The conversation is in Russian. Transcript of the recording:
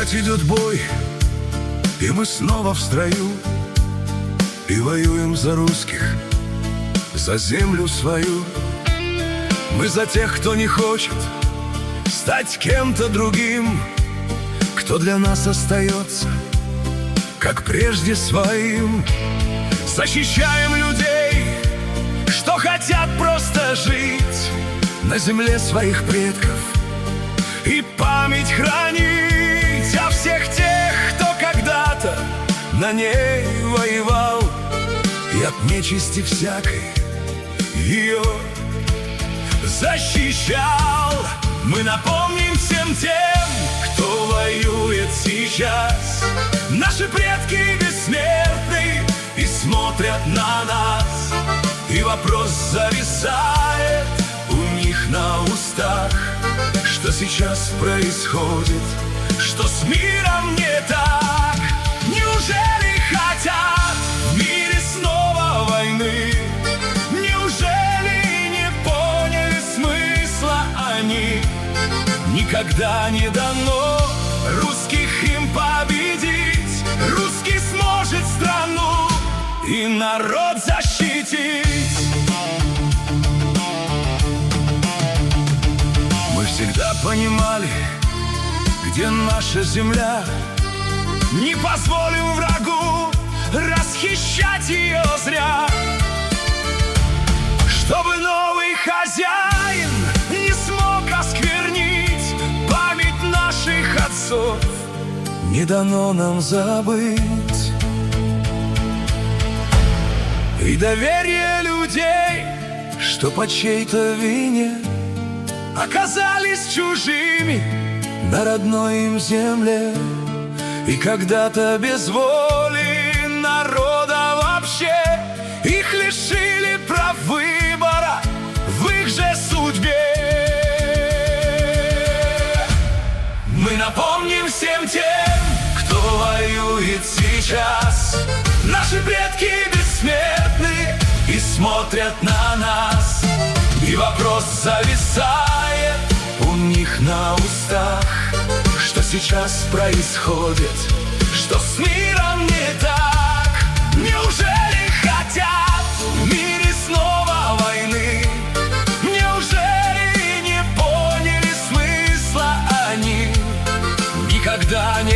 Опять идет бой, и мы снова в строю, и воюем за русских, за землю свою. Мы за тех, кто не хочет стать кем-то другим, кто для нас остается, как прежде, своим. Защищаем людей, что хотят просто жить на земле своих предков и память хранить о всех тех, кто когда-то на ней воевал, и от нечисти всякой ее защищал. Мы напомним всем тем, кто воюет сейчас. Наши предки бессмертны и смотрят на нас, и вопрос зависает у них на устах: что сейчас происходит, что с миром не так? Неужели хотят в мире снова войны? Неужели не поняли смысла они? Никогда не дано русских им победить. Русский сможет страну и народ защитить. Мы всегда понимали, где наша земля. Не позволим врагу расхищать ее зря, чтобы новый хозяин не смог осквернить память наших отцов. Не дано нам забыть и доверие людей, что по чьей-то вине оказались чужими на родной им земле. И когда-то без воли народа вообще их лишили прав выбора в их же судьбе. Мы напомним всем тем, кто воюет сейчас. Наши предки бессмертны и смотрят на нас, и вопрос зависает у них на устах: что сейчас происходит, что с миром не так? Неужели хотят в мире снова войны? Неужели не поняли смысла они? Никогда не